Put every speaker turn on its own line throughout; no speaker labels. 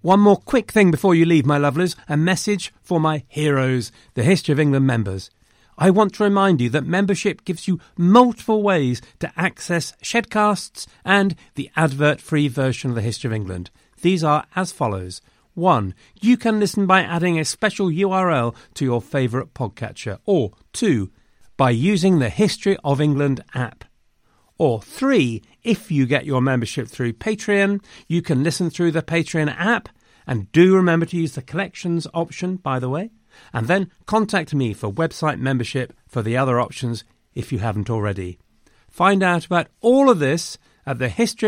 One more quick thing before you leave, my lovelies, a message for my heroes, the History of England members. I want to remind you that membership gives you multiple ways to access Shedcasts and the advert-free version of the History of England. These are as follows. 1. You can listen by adding a special URL to your favourite podcatcher. Or 2. By using the History of England app. Or 3. If you get your membership through Patreon, you can listen through the Patreon app. And do remember to use the collections option, by the way. And then contact me for website membership for the other options if you haven't already. Find out about all of this at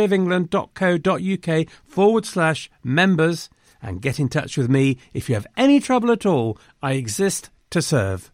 thehistoryofengland.co.uk/members and get in touch with me if you have any trouble at all. I exist to serve.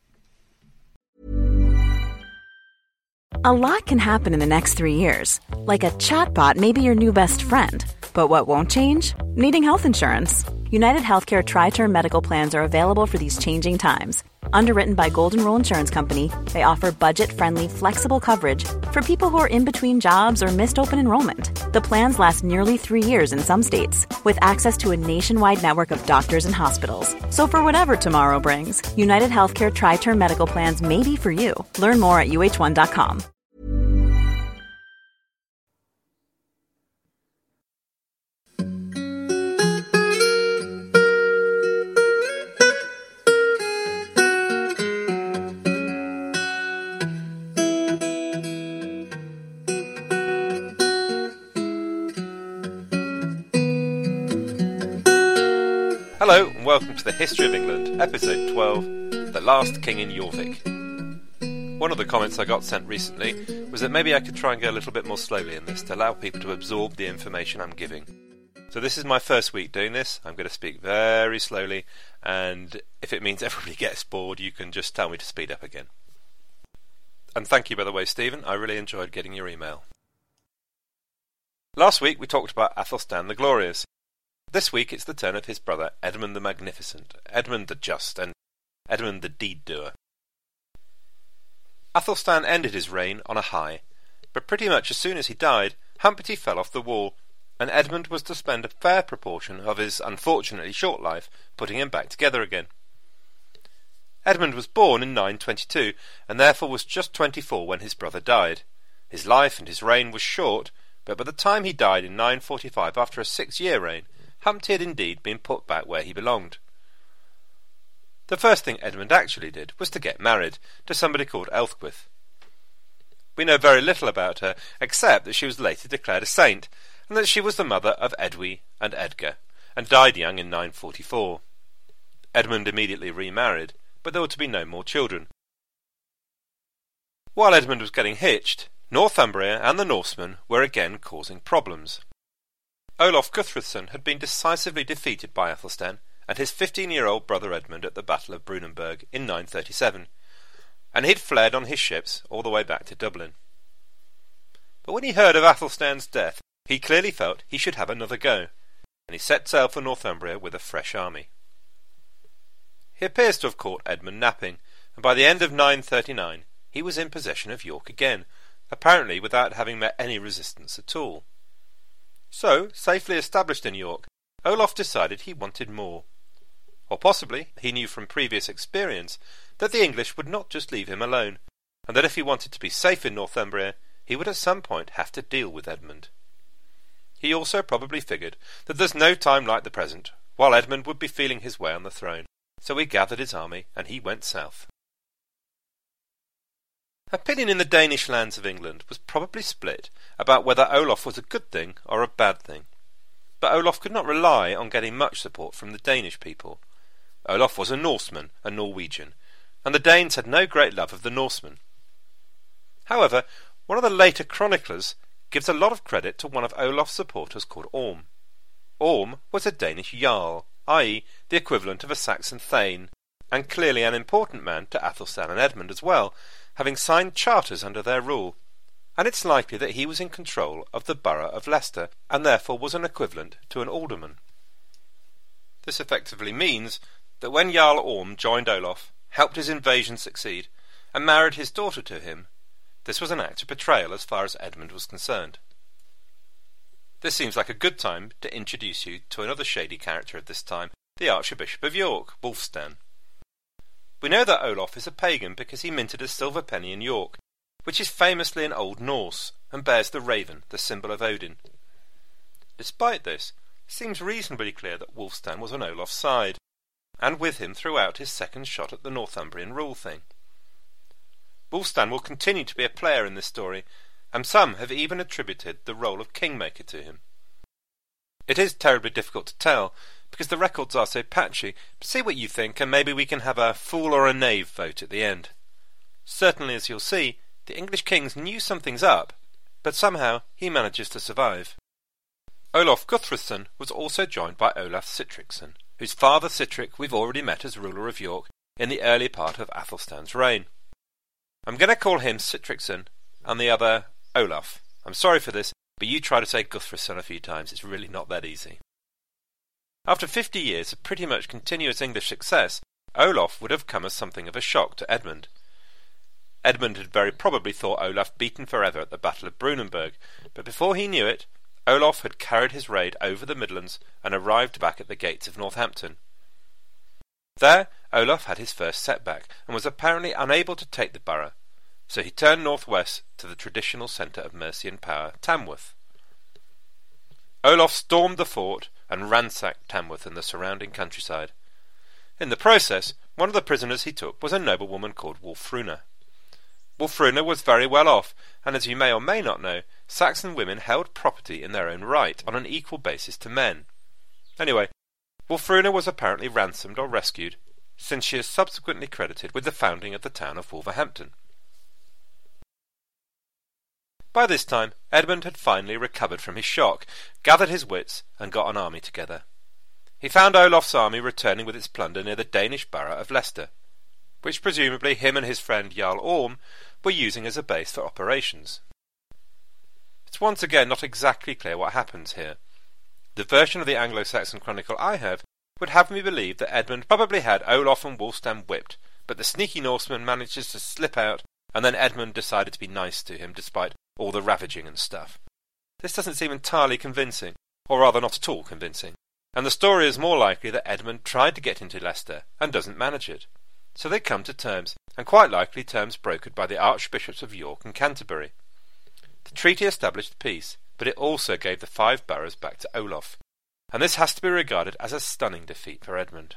A lot can happen in the next 3 years. Like a chatbot may be your new best friend. But what won't change? Needing health insurance. United Healthcare Tri-Term Medical Plans are available for these changing times. Underwritten by Golden Rule Insurance Company, they offer budget-friendly, flexible coverage for people who are in between jobs or missed open enrollment. The plans last nearly 3 years in some states, with access to a nationwide network of doctors and hospitals. So for whatever tomorrow brings, United Healthcare Tri-Term Medical Plans may be for you. Learn more at uh1.com.
Hello and welcome to the History of England, episode 12, The Last King in Jorvik. One of the comments I got sent recently was that maybe I could try and go a little bit more slowly in this to allow people to absorb the information I'm giving. So this is my first week doing this. I'm going to speak very slowly, and if it means everybody gets bored, you can just tell me to speed up again. And thank you, by the way, Stephen. I really enjoyed getting your email. Last week we talked about Athelstan the Glorious. This week it's the turn of his brother Edmund the Magnificent, Edmund the Just, and Edmund the Deed-Doer. Athelstan ended his reign on a high, but pretty much as soon as he died, Humpty fell off the wall, and Edmund was to spend a fair proportion of his unfortunately short life putting him back together again. Edmund was born in 922, and therefore was just 24 when his brother died. His life and his reign was short, but by the time he died in 945 after a 6-year reign, Humpty had indeed been put back where he belonged. The first thing Edmund actually did was to get married to somebody called Elthgwith. We know very little about her, except that she was later declared a saint, and that she was the mother of Edwy and Edgar, and died young in 944. Edmund immediately remarried, but there were to be no more children. While Edmund was getting hitched, Northumbria and the Norsemen were again causing problems. Olaf Guthruthson had been decisively defeated by Athelstan and his 15-year-old brother Edmund at the Battle of Brunanburg in 937, and he'd fled on his ships all the way back to Dublin. But when he heard of Athelstan's death, he clearly felt he should have another go, and he set sail for Northumbria with a fresh army. He appears to have caught Edmund napping, and by the end of 939 he was in possession of York again, apparently without having met any resistance at all. So, safely established in York, Olaf decided he wanted more. Or possibly, he knew from previous experience, that the English would not just leave him alone, and that if he wanted to be safe in Northumbria, he would at some point have to deal with Edmund. He also probably figured that there's no time like the present, while Edmund would be feeling his way on the throne, so he gathered his army and he went south. Opinion in the Danish lands of England was probably split about whether Olaf was a good thing or a bad thing. But Olaf could not rely on getting much support from the Danish people. Olaf was a Norseman, a Norwegian, and the Danes had no great love of the Norsemen. However, one of the later chroniclers gives a lot of credit to one of Olaf's supporters called Orm. Orm was a Danish jarl, i.e. the equivalent of a Saxon thane, and clearly an important man to Athelstan and Edmund as well, having signed charters under their rule, and it's likely that he was in control of the borough of Leicester, and therefore was an equivalent to an alderman. This effectively means that when Jarl Orm joined Olaf, helped his invasion succeed, and married his daughter to him, this was an act of betrayal as far as Edmund was concerned. This seems like a good time to introduce you to another shady character of this time, the Archbishop of York, Wulfstan. We know that Olaf is a pagan because he minted a silver penny in York, which is famously in Old Norse, and bears the raven, the symbol of Odin. Despite this, it seems reasonably clear that Wulfstan was on Olaf's side, and with him throughout his second shot at the Northumbrian rule thing. Wulfstan will continue to be a player in this story, and some have even attributed the role of kingmaker to him. It is terribly difficult to tell, because the records are so patchy, but see what you think, and maybe we can have a fool or a knave vote at the end. Certainly, as you'll see, the English kings knew something's up, but somehow he manages to survive. Olaf Guthruthson was also joined by Olaf Sihtricsson, whose father Sihtric we've already met as ruler of York in the early part of Athelstan's reign. I'm going to call him Sihtricsson and the other Olaf. I'm sorry for this, but you try to say Guthruthson a few times, it's really not that easy. After 50 years of pretty much continuous English success, Olaf would have come as something of a shock to Edmund. Edmund had very probably thought Olaf beaten forever at the Battle of Brunanburg, but before he knew it, Olaf had carried his raid over the Midlands and arrived back at the gates of Northampton. There, Olaf had his first setback, and was apparently unable to take the borough, so he turned northwest to the traditional centre of Mercian power, Tamworth. Olaf stormed the fort and ransacked Tamworth and the surrounding countryside. In the process, one of the prisoners he took was a noblewoman called Wulfruna. Wulfruna was very well off, and as you may or may not know, Saxon women held property in their own right on an equal basis to men. Anyway, Wulfruna was apparently ransomed or rescued, since she is subsequently credited with the founding of the town of Wolverhampton. By this time, Edmund had finally recovered from his shock, gathered his wits, and got an army together. He found Olaf's army returning with its plunder near the Danish borough of Leicester, which presumably him and his friend Jarl Orm were using as a base for operations. It's once again not exactly clear what happens here. The version of the Anglo-Saxon Chronicle I have would have me believe that Edmund probably had Olaf and Wulfstan whipped, but the sneaky Norseman manages to slip out, and then Edmund decided to be nice to him despite all the ravaging and stuff. This doesn't seem entirely convincing, or rather not at all convincing, and the story is more likely that Edmund tried to get into Leicester and doesn't manage it. So they come to terms, and quite likely terms brokered by the Archbishops of York and Canterbury. The treaty established peace, but it also gave the 5 boroughs back to Olaf, and this has to be regarded as a stunning defeat for Edmund.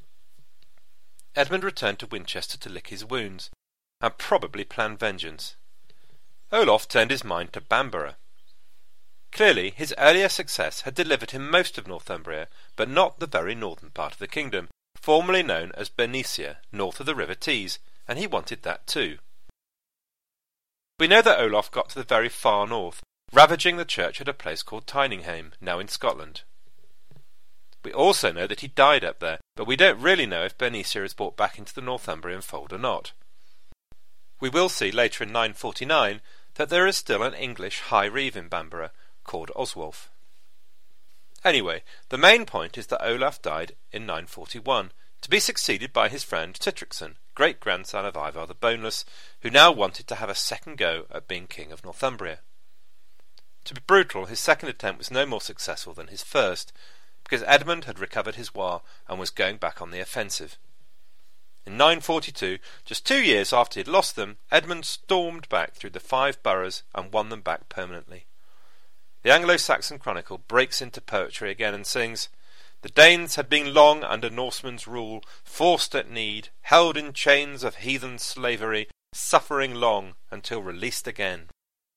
Edmund returned to Winchester to lick his wounds, and probably plan vengeance. Olaf turned his mind to Bamborough. Clearly, his earlier success had delivered him most of Northumbria, but not the very northern part of the kingdom, formerly known as Bernicia, north of the River Tees, and he wanted that too. We know that Olaf got to the very far north, ravaging the church at a place called Tyninghame, now in Scotland. We also know that he died up there, but we don't really know if Bernicia is brought back into the Northumbrian fold or not. We will see later in 949 that there is still an English high reeve in Bamborough called Oswulf. Anyway, the main point is that Olaf died in 941, to be succeeded by his friend Sihtricsson, great-grandson of Ivar the Boneless, who now wanted to have a second go at being king of Northumbria. To be brutal, his second attempt was no more successful than his first, because Edmund had recovered his war and was going back on the offensive. In 942, just 2 years after he had lost them, Edmund stormed back through the 5 boroughs and won them back permanently. The Anglo-Saxon Chronicle breaks into poetry again and sings, "The Danes had been long under Norsemen's rule, forced at need, held in chains of heathen slavery, suffering long until released again."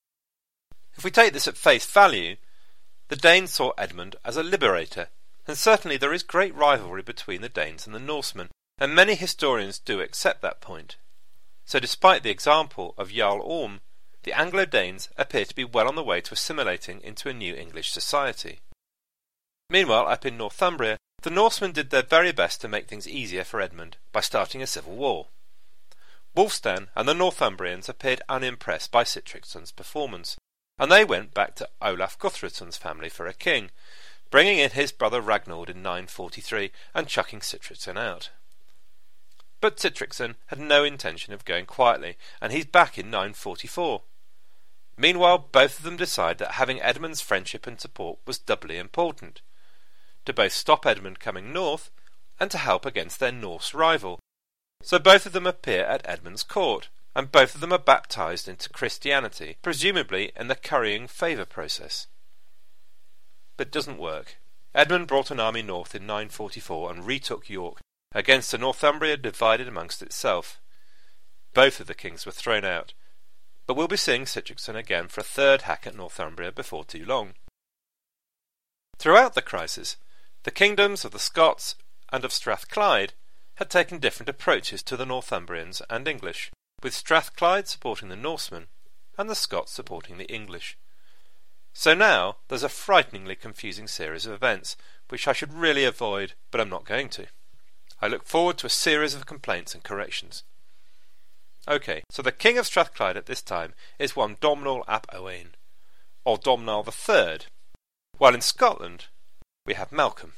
If we take this at face value, the Danes saw Edmund as a liberator, and certainly there is great rivalry between the Danes and the Norsemen, and many historians do accept that point. So despite the example of Jarl Orm, the Anglo-Danes appear to be well on the way to assimilating into a new English society. Meanwhile, up in Northumbria, the Norsemen did their very best to make things easier for Edmund by starting a civil war. Wulfstan and the Northumbrians appeared unimpressed by Sihtricsson's performance, and they went back to Olaf Guthruthson's family for a king, bringing in his brother Ragnar in 943 and chucking Sihtricsson out. But Sihtricsson had no intention of going quietly, and he's back in 944. Meanwhile, both of them decide that having Edmund's friendship and support was doubly important, to both stop Edmund coming north and to help against their Norse rival. So both of them appear at Edmund's court, and both of them are baptised into Christianity, presumably in the currying favour process. But it doesn't work. Edmund brought an army north in 944 and retook York, against a Northumbria divided amongst itself. Both of the kings were thrown out, but we'll be seeing Sigurdsson again for a third hack at Northumbria before too long. Throughout the crisis, the kingdoms of the Scots and of Strathclyde had taken different approaches to the Northumbrians and English, with Strathclyde supporting the Norsemen and the Scots supporting the English. So now there's a frighteningly confusing series of events, which I should really avoid, but I'm not going to. I look forward to a series of complaints and corrections. Okay, so the King of Strathclyde at this time is one Domhnall ap Owain, or Domhnall III, while in Scotland we have Malcolm.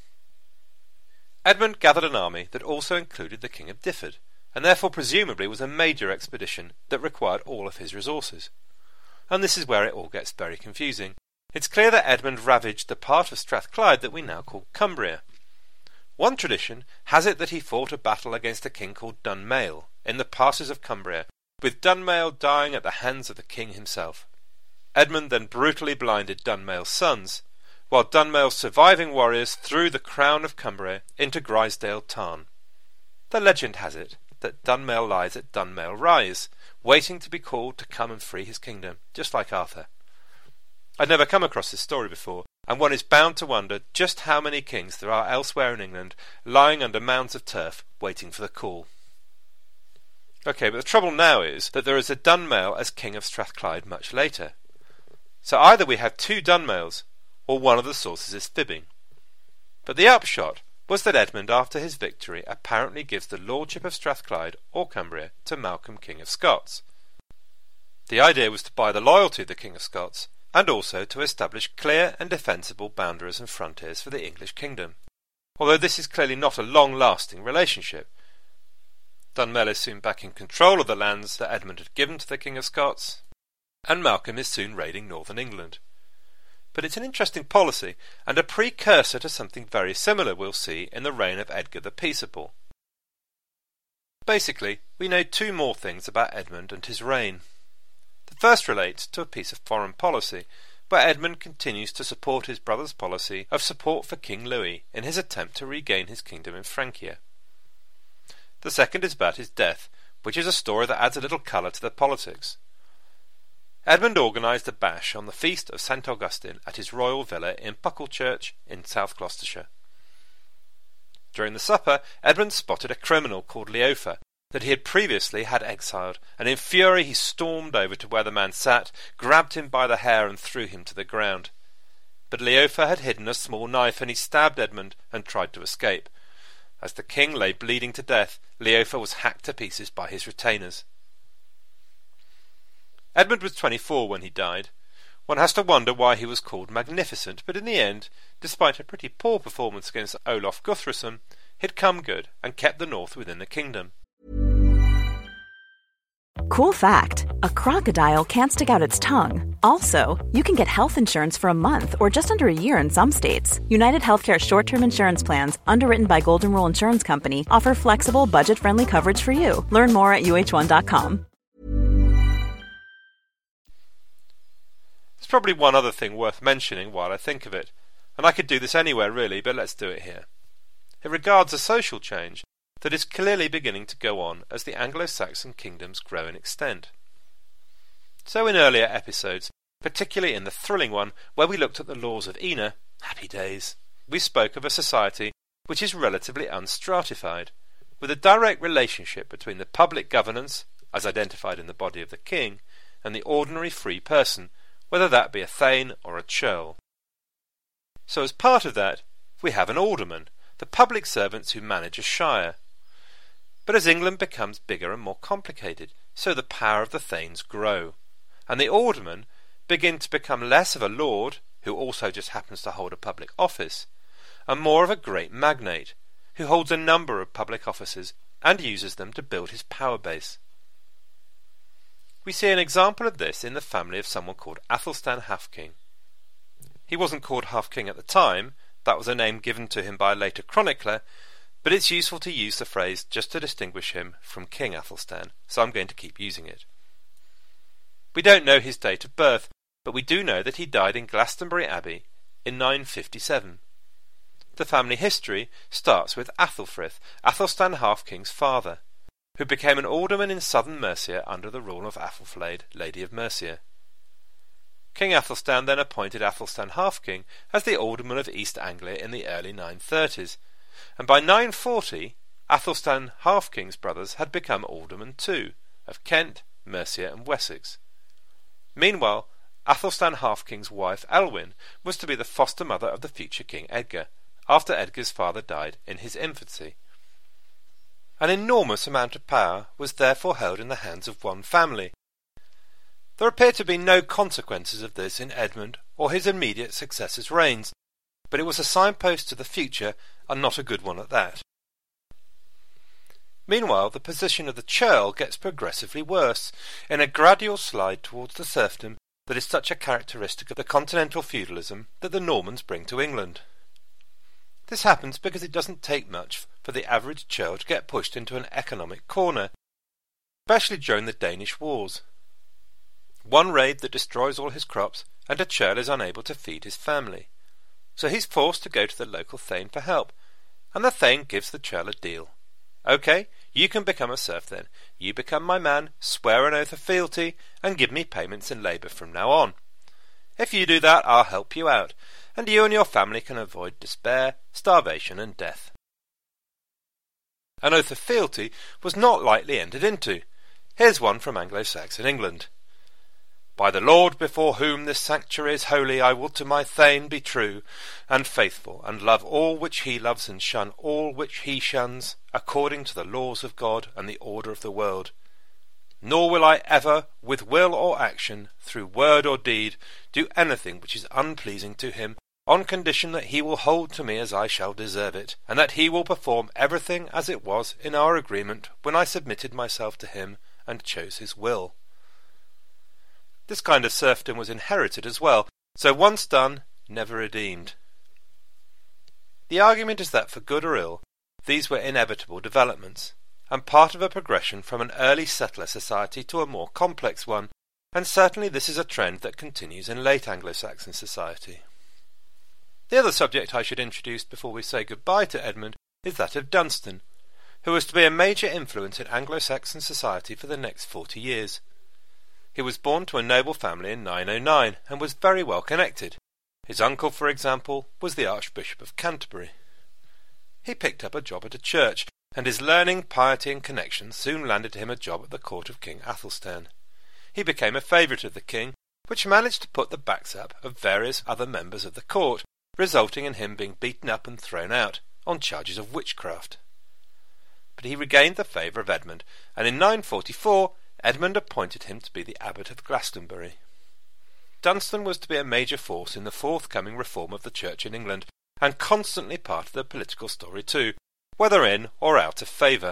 Edmund gathered an army that also included the King of Difford, and therefore presumably was a major expedition that required all of his resources. And this is where it all gets very confusing. It's clear that Edmund ravaged the part of Strathclyde that we now call Cumbria. One tradition has it that he fought a battle against a king called Dunmail in the passes of Cumbria, with Dunmail dying at the hands of the king himself. Edmund then brutally blinded Dunmail's sons, while Dunmail's surviving warriors threw the crown of Cumbria into Grisdale Tarn. The legend has it that Dunmail lies at Dunmail Rise, waiting to be called to come and free his kingdom, just like Arthur. I'd never come across this story before, and one is bound to wonder just how many kings there are elsewhere in England lying under mounds of turf waiting for the call. Okay, but the trouble now is that there is a Dunmail as King of Strathclyde much later. So either we have two Dunmails, or one of the sources is fibbing. But the upshot was that Edmund, after his victory, apparently gives the lordship of Strathclyde or Cumbria to Malcolm, King of Scots. The idea was to buy the loyalty of the King of Scots, and also to establish clear and defensible boundaries and frontiers for the English kingdom. Although this is clearly not a long-lasting relationship. Dunmail is soon back in control of the lands that Edmund had given to the King of Scots, and Malcolm is soon raiding northern England. But it's an interesting policy, and a precursor to something very similar we'll see in the reign of Edgar the Peaceable. Basically, we know two more things about Edmund and his reign. The first relates to a piece of foreign policy, where Edmund continues to support his brother's policy of support for King Louis in his attempt to regain his kingdom in Francia. The second is about his death, which is a story that adds a little colour to the politics. Edmund organised a bash on the feast of St. Augustine at his royal villa in Buckle-Church in South Gloucestershire. During the supper, Edmund spotted a criminal called Leofa that he had previously had exiled, and in fury he stormed over to where the man sat, grabbed him by the hair and threw him to the ground. But Leofa had hidden a small knife, and he stabbed Edmund and tried to escape. As the king lay bleeding to death, Leofa was hacked to pieces by his retainers. Edmund was 24 when he died. One has to wonder why he was called Magnificent, but in the end, despite a pretty poor performance against Olaf Guthrason, he'd come good and kept the north within the kingdom.
Cool fact, a crocodile can't stick out its tongue. Also, you can get health insurance for a month or just under a year in some states. United Healthcare short-term insurance plans, underwritten by Golden Rule Insurance Company, offer flexible, budget-friendly coverage for you. Learn more at uh1.com.
There's probably one other thing worth mentioning while I think of it, and I could do this anywhere really, but let's do it here. It regards a social change that is clearly beginning to go on as the Anglo-Saxon kingdoms grow in extent. So in earlier episodes, particularly in the thrilling one where we looked at the laws of Ina, happy days, we spoke of a society which is relatively unstratified, with a direct relationship between the public governance, as identified in the body of the king, and the ordinary free person, whether that be a thane or a churl. So as part of that, we have an alderman, the public servants who manage a shire. But as England becomes bigger and more complicated, so the power of the thanes grow, and the aldermen begin to become less of a lord, who also just happens to hold a public office, and more of a great magnate, who holds a number of public offices and uses them to build his power base. We see an example of this in the family of someone called Athelstan Halfking. He wasn't called Halfking at the time, that was a name given to him by a later chronicler, but it's useful to use the phrase just to distinguish him from King Athelstan, so I'm going to keep using it. We don't know his date of birth, but we do know that he died in Glastonbury Abbey in 957. The family history starts with Athelfrith, Athelstan Halfking's father, who became an alderman in southern Mercia under the rule of Athelflaed, Lady of Mercia. King Athelstan then appointed Athelstan Halfking as the alderman of East Anglia in the early 930s, and by 940 Athelstan Halfking's brothers had become aldermen too, of Kent, Mercia and Wessex. Meanwhile, Athelstan Halfking's wife Elwyn was to be the foster mother of the future King Edgar, after Edgar's father died in his infancy. An enormous amount of power was therefore held in the hands of one family. There appear to be no consequences of this in Edmund or his immediate successors' reigns, but it was a signpost to the future, and not a good one at that. Meanwhile, the position of the churl gets progressively worse, in a gradual slide towards the serfdom that is such a characteristic of the continental feudalism that the Normans bring to England. This happens because it doesn't take much for the average churl to get pushed into an economic corner, especially during the Danish Wars. One raid that destroys all his crops, and a churl is unable to feed his family. So he's forced to go to the local thane for help, and the thane gives the churl a deal. OK, you can become a serf then. You become my man, swear an oath of fealty, and give me payments in labour from now on. If you do that, I'll help you out, and you and your family can avoid despair, starvation and death. An oath of fealty was not lightly entered into. Here's one from Anglo-Saxon England. By the Lord before whom this sanctuary is holy, I will to my thane be true and faithful, and love all which he loves, and shun all which he shuns, according to the laws of God and the order of the world. Nor will I ever, with will or action, through word or deed, do anything which is unpleasing to him, on condition that he will hold to me as I shall deserve it, and that he will perform everything as it was in our agreement when I submitted myself to him and chose his will. This kind of serfdom was inherited as well, so once done, never redeemed. The argument is that for good or ill, these were inevitable developments, and part of a progression from an early settler society to a more complex one, and certainly this is a trend that continues in late Anglo-Saxon society. The other subject I should introduce before we say goodbye to Edmund is that of Dunstan, who was to be a major influence in Anglo-Saxon society for the next 40 years. He was born to a noble family in 909 and was very well connected. His uncle, for example, was the Archbishop of Canterbury. He picked up a job at a church, and his learning, piety and connections soon landed him a job at the court of King Athelstan. He became a favourite of the king, which managed to put the backs up of various other members of the court, resulting in him being beaten up and thrown out on charges of witchcraft. But he regained the favour of Edmund, and in 944 Edmund appointed him to be the abbot of Glastonbury. Dunstan was to be a major force in the forthcoming reform of the church in England, and constantly part of the political story too, whether in or out of favour.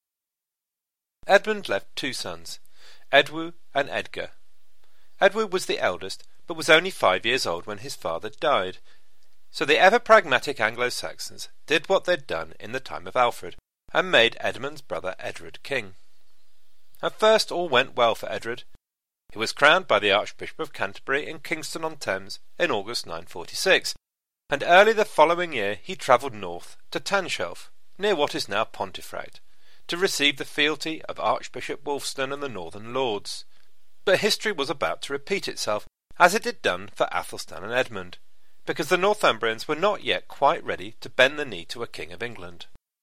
Edmund left two sons, Edwu and Edgar. Edwu was the eldest, but was only 5 years old when his father died, so the ever-pragmatic Anglo-Saxons did what they'd done in the time of Alfred, and made Edmund's brother Edred king. At first all went well for Edred. He was crowned by the Archbishop of Canterbury in Kingston-on-Thames in August 946, and early the following year he travelled north to Tanshelf, near what is now Pontefract, to receive the fealty of Archbishop Wulfstan and the northern lords. But history was about to repeat itself, as it had done for Athelstan and Edmund, because the Northumbrians were not yet quite ready to bend the knee to a king of England.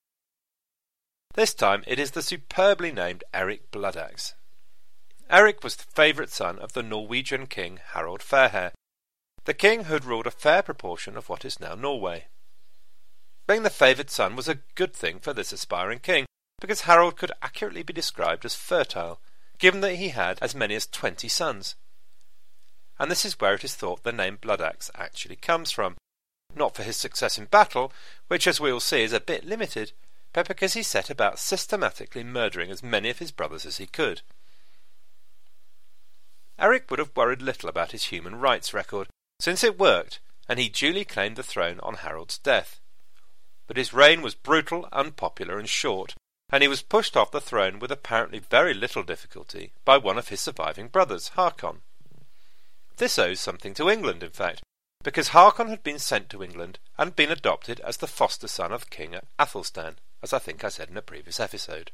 This time it is the superbly named Eric Bloodaxe. Eric was the favourite son of the Norwegian king Harald Fairhair, the king who had ruled a fair proportion of what is now Norway. Being the favoured son was a good thing for this aspiring king, because Harald could accurately be described as fertile, given that he had as many as 20 sons. And this is where it is thought the name Bloodaxe actually comes from, not for his success in battle, which as we will see is a bit limited, but because he set about systematically murdering as many of his brothers as he could. Eric would have worried little about his human rights record, since it worked, and he duly claimed the throne on Harold's death. But his reign was brutal, unpopular, and short, and he was pushed off the throne with apparently very little difficulty by one of his surviving brothers, Haakon. This owes something to England, in fact, because Haakon had been sent to England and been adopted as the foster son of King Athelstan, as I think I said in a previous episode.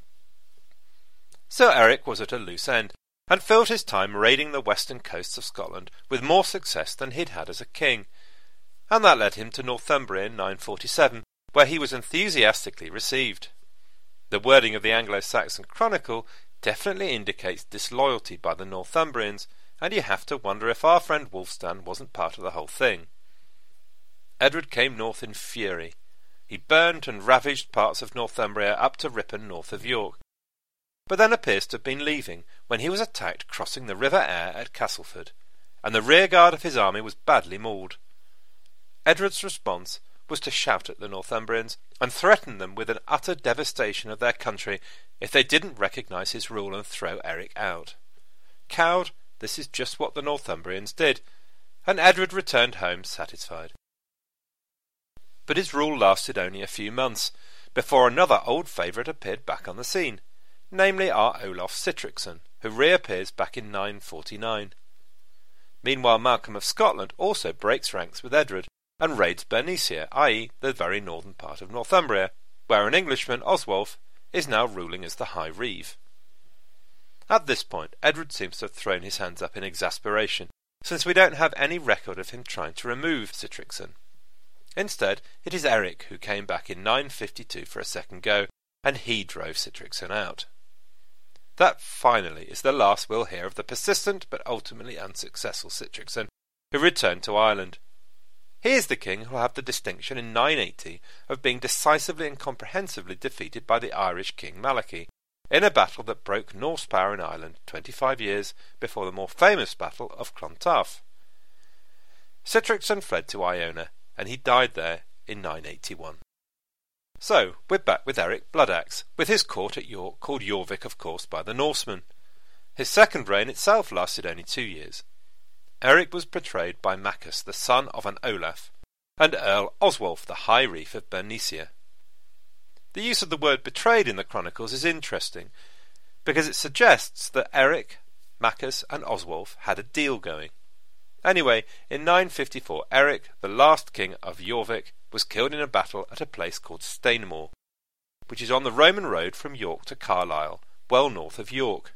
Sir Eric was at a loose end, and filled his time raiding the western coasts of Scotland with more success than he'd had as a king, and that led him to Northumbria in 947, where he was enthusiastically received. The wording of the Anglo-Saxon Chronicle definitely indicates disloyalty by the Northumbrians, and you have to wonder if our friend Wulfstan wasn't part of the whole thing. Edward came north in fury. He burnt and ravaged parts of Northumbria up to Ripon north of York, but then appears to have been leaving when he was attacked crossing the River Aire at Castleford, and the rearguard of his army was badly mauled. Edward's response was to shout at the Northumbrians and threaten them with an utter devastation of their country if they didn't recognise his rule and throw Eric out. Cowed, this is just what the Northumbrians did, and Edward returned home satisfied. But his rule lasted only a few months, before another old favourite appeared back on the scene, namely our Olaf Sitrickson, who reappears back in 949. Meanwhile Malcolm of Scotland also breaks ranks with Edward, and raids Bernicia, i.e. the very northern part of Northumbria, where an Englishman, Oswulf, is now ruling as the High Reeve. At this point, Edward seems to have thrown his hands up in exasperation, since we don't have any record of him trying to remove Sitrickson. Instead, it is Eric who came back in 952 for a second go, and he drove Sitrickson out. That, finally, is the last we'll hear of the persistent but ultimately unsuccessful Sitrickson, who returned to Ireland. He is the king who will have the distinction in 980 of being decisively and comprehensively defeated by the Irish king Malachy, in a battle that broke Norse power in Ireland 25 years before the more famous battle of Clontarf. Sitrickson fled to Iona, and he died there in 981. So, we're back with Eric Bloodaxe, with his court at York, called Jorvik of course by the Norsemen. His second reign itself lasted only 2 years. Eric was portrayed by Maccus, the son of an Olaf, and Earl Oswulf, the High Reeve of Bernicia. The use of the word betrayed in the chronicles is interesting, because it suggests that Eric, Maccus, and Oswulf had a deal going. Anyway, in 954, Eric, the last king of Jorvik, was killed in a battle at a place called Stainmore, which is on the Roman road from York to Carlisle, well north of York.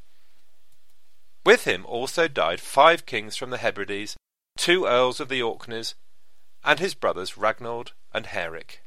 With him also died 5 kings from the Hebrides, 2 earls of the Orkneys, and his brothers Ragnald and Haeric.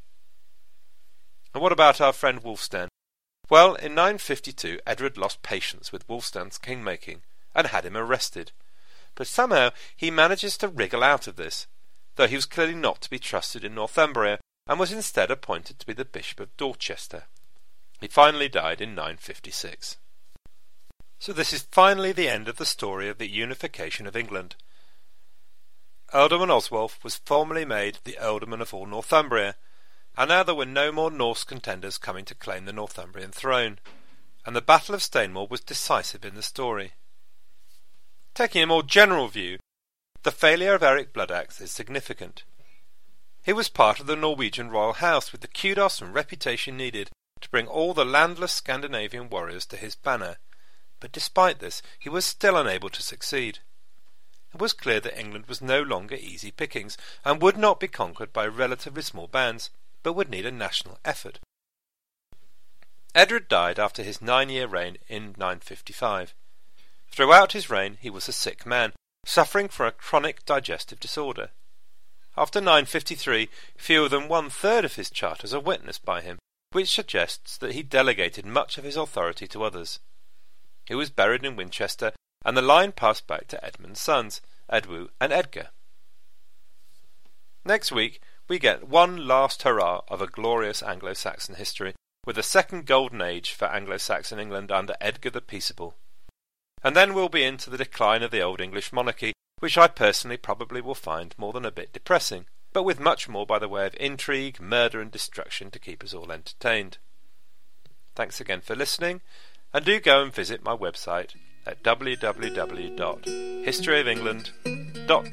And what about our friend Wulfstan? Well, in 952 Edward lost patience with Wulfstan's king-making and had him arrested, but somehow he manages to wriggle out of this, though he was clearly not to be trusted in Northumbria and was instead appointed to be the Bishop of Dorchester. He finally died in 956. So this is finally the end of the story of the unification of England. Ealdorman Oswulf was formally made the Ealdorman of all Northumbria, and now there were no more Norse contenders coming to claim the Northumbrian throne, and the Battle of Stainmore was decisive in the story. Taking a more general view, the failure of Eric Bloodaxe is significant. He was part of the Norwegian royal house with the kudos and reputation needed to bring all the landless Scandinavian warriors to his banner, but despite this he was still unable to succeed. It was clear that England was no longer easy pickings, and would not be conquered by relatively small bands, but would need a national effort. Edward died after his 9-year reign in 955. Throughout his reign he was a sick man, suffering from a chronic digestive disorder. After 953, fewer than 1/3 of his charters are witnessed by him, which suggests that he delegated much of his authority to others. He was buried in Winchester, and the line passed back to Edmund's sons, Edwu and Edgar. Next week we get one last hurrah of a glorious Anglo-Saxon history, with the second golden age for Anglo-Saxon England under Edgar the Peaceable. And then we'll be into the decline of the Old English monarchy, which I personally probably will find more than a bit depressing, but with much more by the way of intrigue, murder and destruction to keep us all entertained. Thanks again for listening, and do go and visit my website at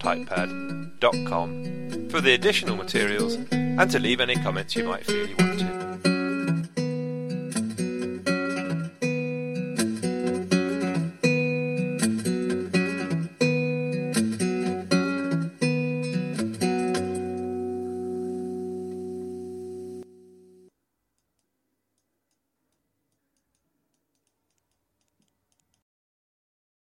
www.historyofengland.typepad.com for the additional materials and to leave any comments you might feel you want to.